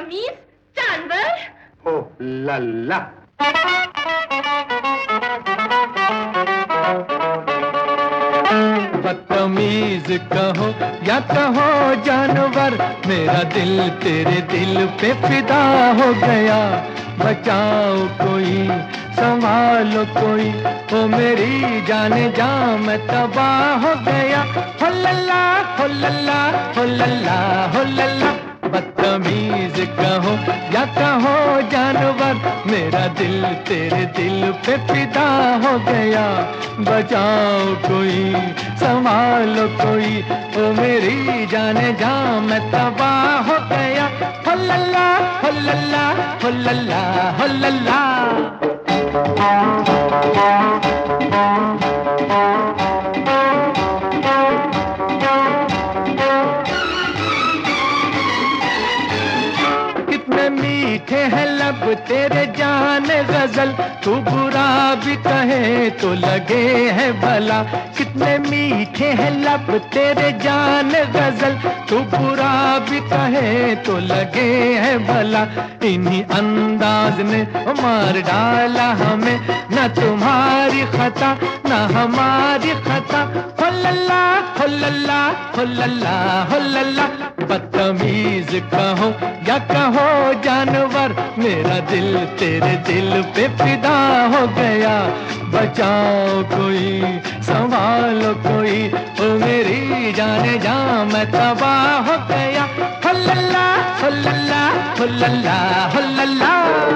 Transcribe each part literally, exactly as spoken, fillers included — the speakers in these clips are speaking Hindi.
बदतमीज जानवर। ओ लल्ला। बदतमीज कहो या कहो जानवर, मेरा दिल तेरे दिल पे फिदा हो गया। बचाओ कोई, संभालो कोई, ओ मेरी जाने जा मैं तबाह हो गया। हो लल्ला हो लल्ला हो लल्ला हो लल्ला। बदतमीज कहो या कहो जानवर, मेरा दिल तेरे दिल पे फिदा हो गया। बचाओ कोई, संभालो कोई, ओ मेरी जाने जा मैं तबाह हो गया। हो लल्ला हो लल्ला हो लल्ला हो लल्ला। मीठे हैं लब तेरे जाने गजल, तू बुरा भी कहे तो लगे है भला। कितने मीठे हैं लब तेरे जाने गजल, तू बुरा भी कहे तो लगे है भला। इन्हीं अंदाज ने मार डाला हमें, न तुम्हारी खता न हमारी खता। हो लल्ला हो लल्ला हो लल्ला हो लल्ला। बदतमीज कहो या कहो जानवर, मेरा दिल तेरे दिल पे फिदा हो गया। बचाओ कोई, संभालो कोई, ओ मेरी जाने जा मैं तबाह हो गया। हो लल्ला हो लल्ला हो लल्ला हो लल्ला।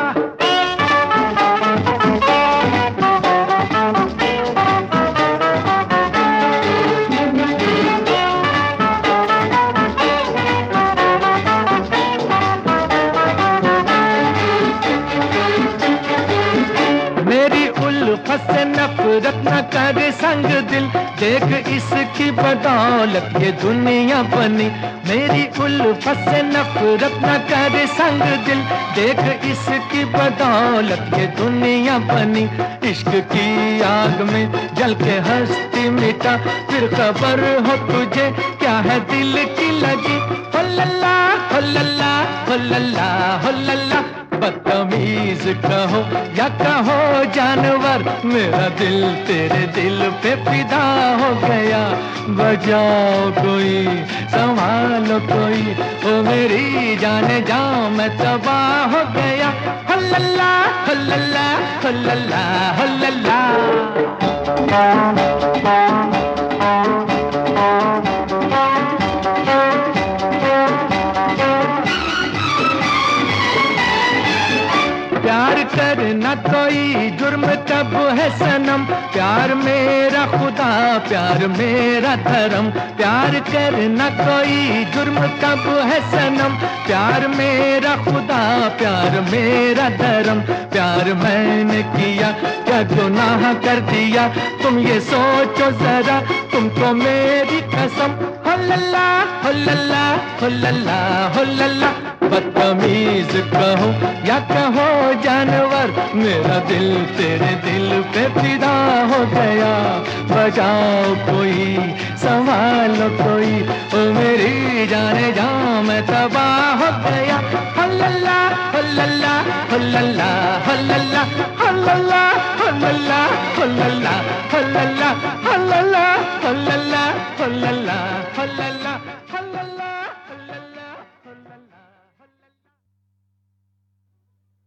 से नफरत न कर संग दिल, देख इसकी बदौलत ये दुनिया बनी। मेरी उल्फत से नफरत न कर संग दिल, देख इसकी बदौलत ये दुनिया बनी। इश्क की आग में जल के हस्ती मिटा, फिर खबर हो तुझे क्या है दिल की लगी। हो लल्ला हो लल्ला हो लल्ला हो लल्ला। बदतमीज कहो या कहो जानवर, मेरा दिल तेरे दिल पे फिदा हो गया। बचाओ कोई, संभालो कोई, ओ मेरी जाने जा मैं तबाह हो गया। हो लल्ला हो लल्ला हो लल्ला हो लल्ला। प्यार करना कोई जुर्म कब है सनम, प्यार मेरा खुदा प्यार मेरा धर्म। प्यार करना कोई जुर्म कब है सनम, प्यार मेरा खुदा प्यार मेरा धर्म। प्यार मैंने किया क्या गुनाह कर दिया, तुम ये सोचो जरा तुमको मेरी कसम। हो लल्ला हो लल्ला हो लल्ला हो लल्ला। बदतमीज कहो या कहो जानवर, मेरा दिल तेरे दिल पे फिदा हो गया। बचाओ कोई, संभालो कोई, ओ मेरी जाने जा मैं तबाह हो गया। हो लल्ला